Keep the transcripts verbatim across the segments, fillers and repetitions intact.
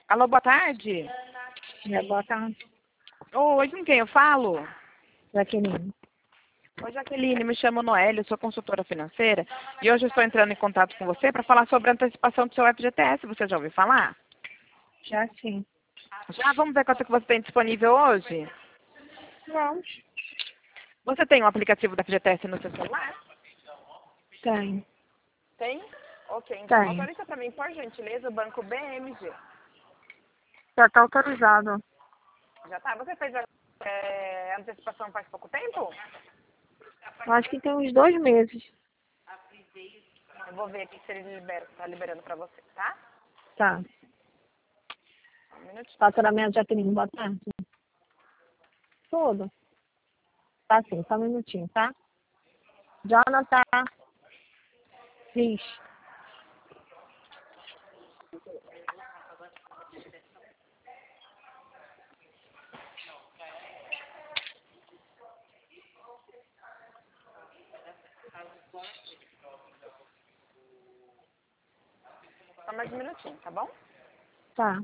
Alô, boa tarde. É, boa tarde. Oi, com quem eu falo? Jaqueline. Oi, Jaqueline, me chamo Noélia, eu sou consultora financeira e hoje eu estou entrando em contato com você para falar sobre a antecipação do seu F G T S. Você já ouviu falar? Já sim. Já? Vamos ver quanto que você tem disponível hoje? Vamos. Você tem um aplicativo da F G T S no seu celular? Tem. Tem? Ok, então Tem. autoriza para mim, por gentileza, o banco B M G. Já está autorizado. Já tá? Você fez a é, antecipação faz pouco tempo? Acho que tem uns dois meses. Eu vou ver aqui se ele libera, tá liberando para você, tá? Tá. Um minutinho. Faturamento, Jaqueline, boa tarde. Tudo. Tá sim, só um minutinho, tá? Jonathan. Riz. Só mais um minutinho, tá bom? Tá.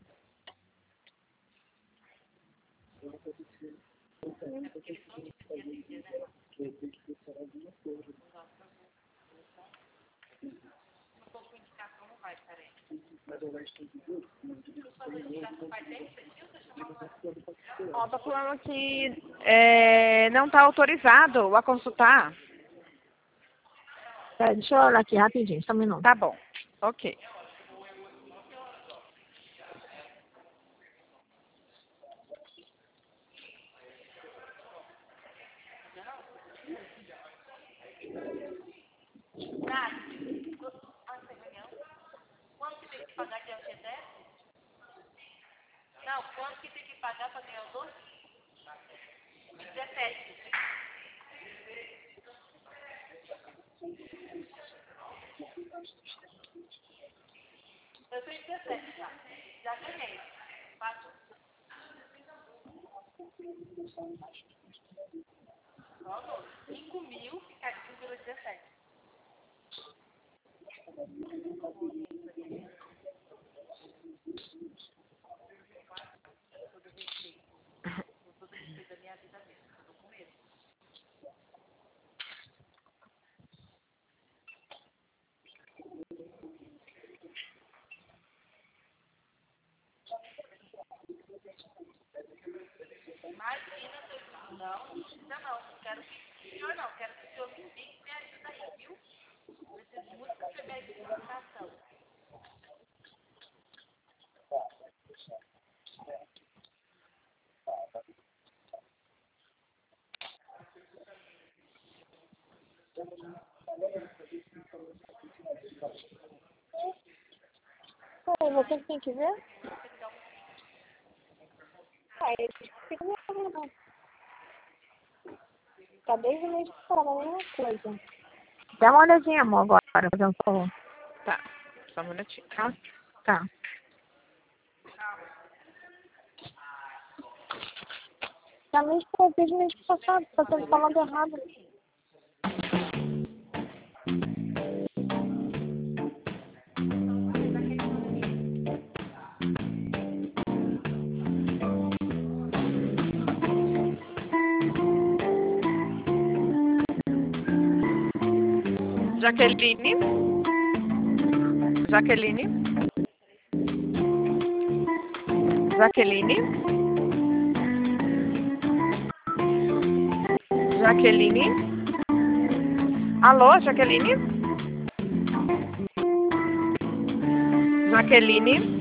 Ó, tá falando que é, não tá autorizado a consultar. Pera, deixa eu olhar aqui rapidinho, só um minuto. Tá bom. Ok. Pô, você tem que ver? Ah, ele fica vendo, não. Tá desde o mês passado, a mesma coisa. Dá uma olhadinha, amor, agora, fazendo um favor. Tá. Só um minutinho. Tá? Tá. Tá mês, desde o mês passado, tá sendo falando errado. Jaqueline? Jaqueline? Jaqueline? Jaqueline? Alô, Jaqueline? Jaqueline?